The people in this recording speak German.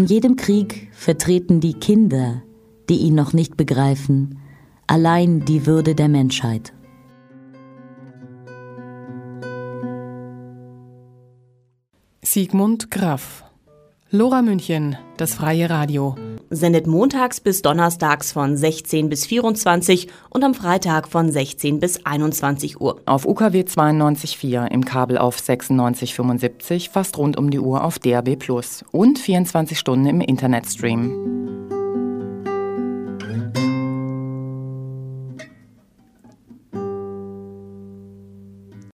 In jedem Krieg vertreten die Kinder, die ihn noch nicht begreifen, allein die Würde der Menschheit. Sigmund Graf. Lora München, das Freie Radio. Sendet montags bis donnerstags von 16 bis 24 und am Freitag von 16 bis 21 Uhr. Auf UKW 92.4, im Kabel auf 96,75, fast rund um die Uhr auf DAB+ und 24 Stunden im Internetstream.